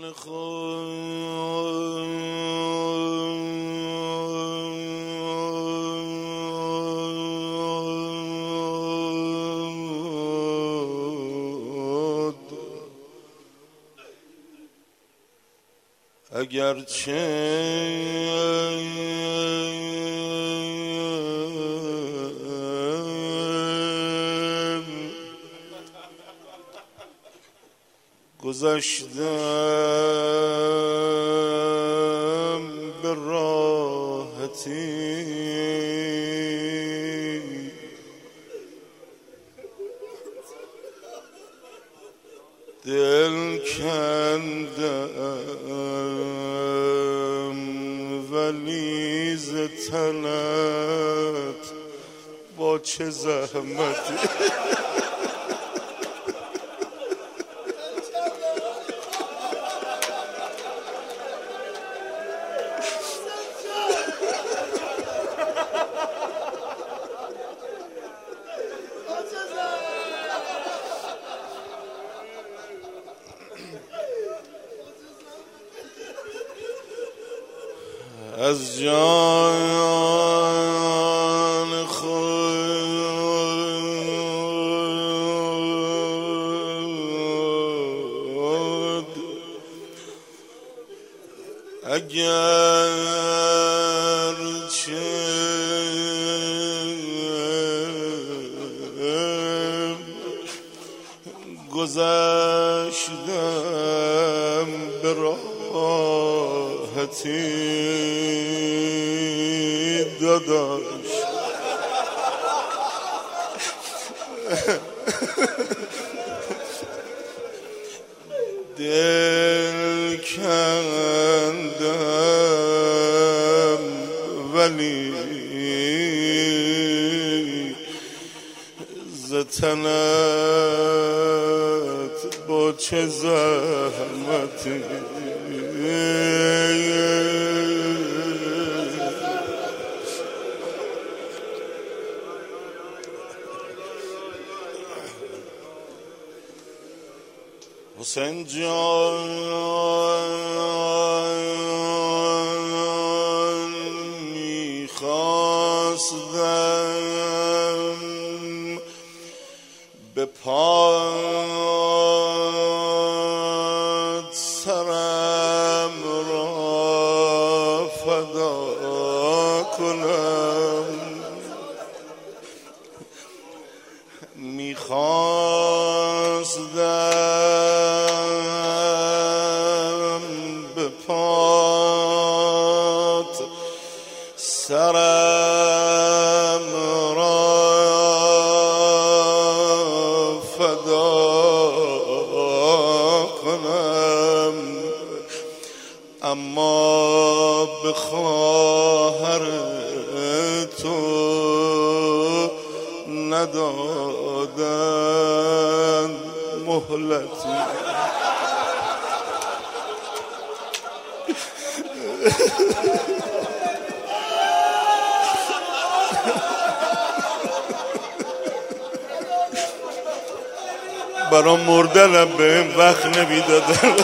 اگرچه گذشتم به راحتی، دل کندم ولی ز تنت با چه زحمتی. از جان خود اگرچه گذشتم به راحتی، داداش دل کندم ولی ز تنت با چه زحمتی. حسین جان میخواستم به پات سرم را فدا کنم، میخواستم به پات سرم را فدا کنم، اما به خواهر تو ندادن مهلتی. برام مردنم به این وقت نمیدادن.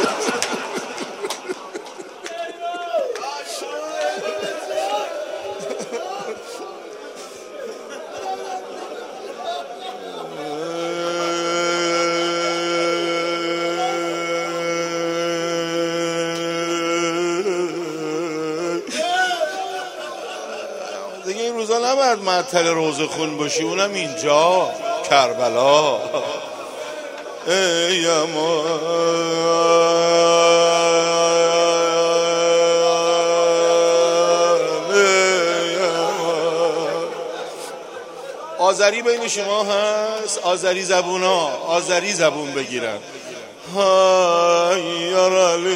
دیگه این روزا نباید معطل روزه خون باشی، اونم اینجا کربلا. ای آذری بین شما هست؟ آذری زبونا آذری زبون بگیرن. های یار علی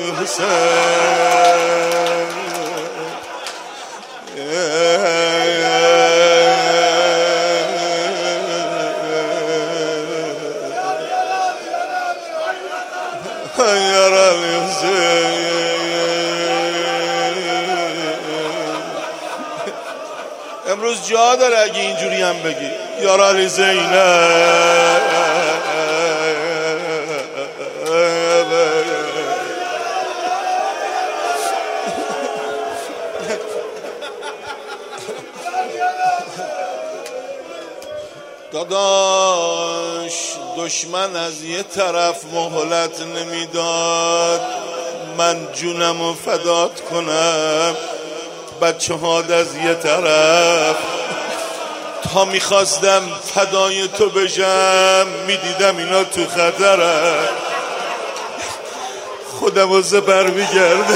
حسین، یار علی حسین. امروز جا داره اگه اینجوری هم بگی یار علی زینب. داداش دشمن از یه طرف مهلت نمیداد من جونمو فدات کنم، بچه ها از یه طرف تا میخواستم فدای تو بشم میدیدم اینا تو خطرم، خودمو زبر میگرده.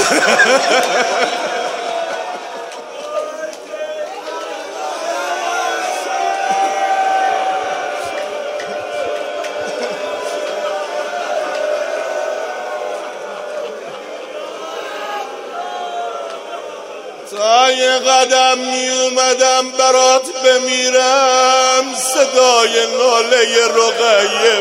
تا یه قدم می اومدم برات بمیرم صدای ناله رقیه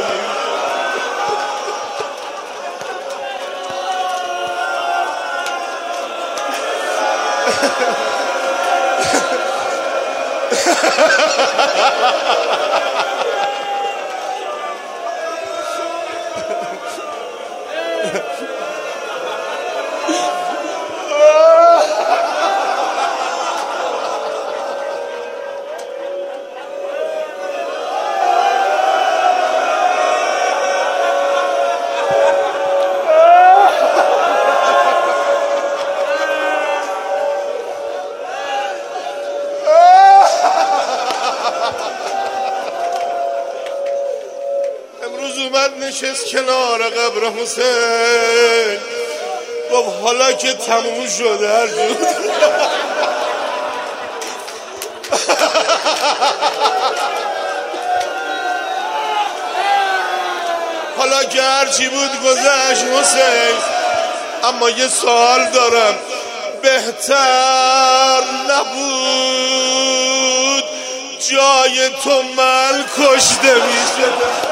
اومد نشست کنار قبر حسین، گفت حالا که تموم شده هر جور حالا که هرچی بود گذشت حسین، اما یه سوال دارم، بهتر نبود جای تو من کشته میشدم؟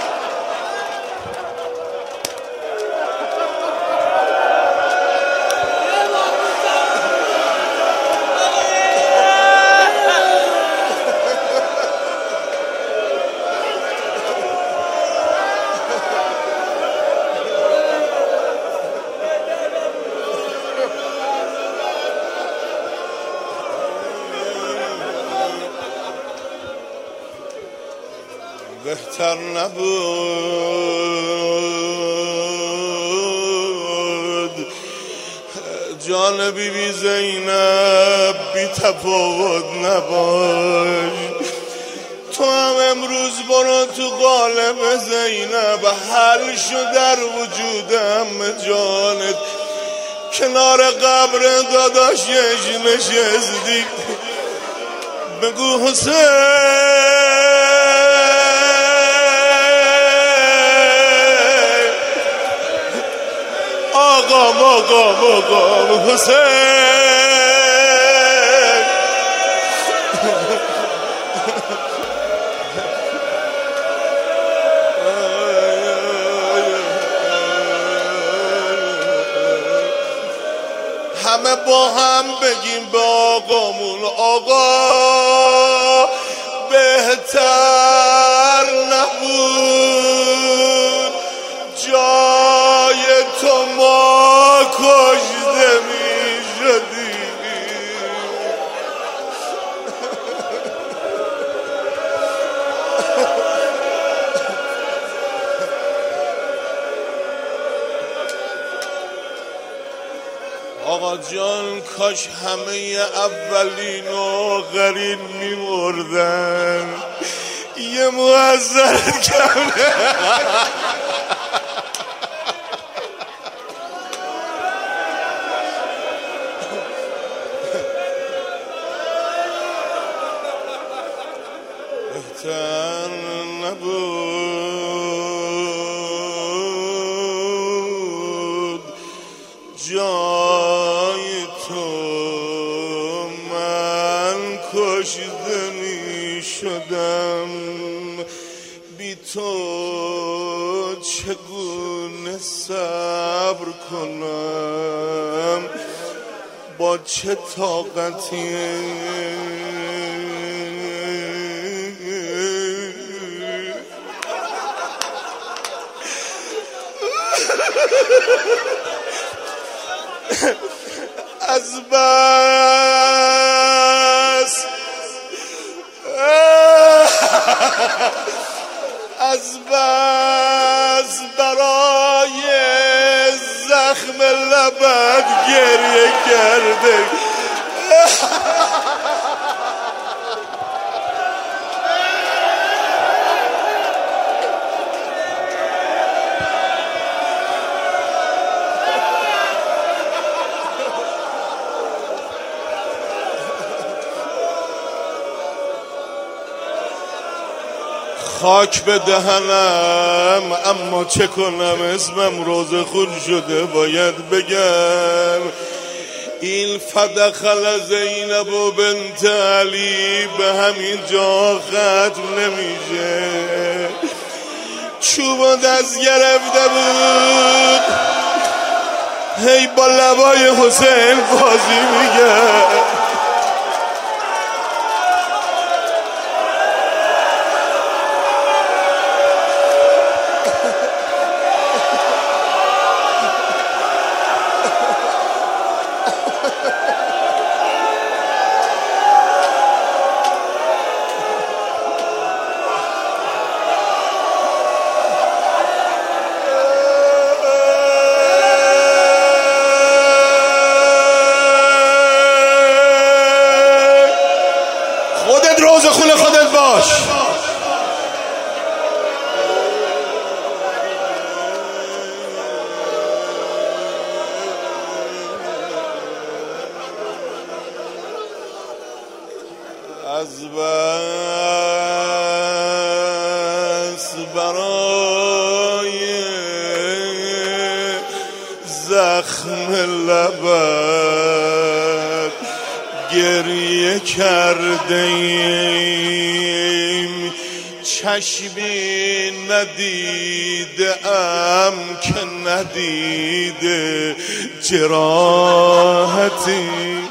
بهتر نبود جان بی زینب بی تفاوت نباش، تو هم امروز برو تو قالب زینب، حل شد در وجودم جانت، کنار قبر داداشش نشستی، بگو حسین آقام حسین همه با هم بگیم به آقامون آقا بهتر نبود جای تو ما کشته می شدیم؟ آقا جان کاش همه اولین و آخرین می مردن، یه معذرت کمه. بهتر نبود جای تو من کشته می شدم، بی تو چگونه صبر کنم، با چه طاقتی از بس از بس برای زخم لبت گریه کرده. خاک به دهنم اما چه کنم، اسمم روزخون شده باید بگم. این فدخل زینب و بنت علی به همین جا ختم نمیشه. چوب دست گرفته بود هی با لبای حسین بازی میگه. روز خونه خودت باش. از بس برای زخم لبت گریه کرده ایم، چشمی ندیده ام که ندیده جراحتی.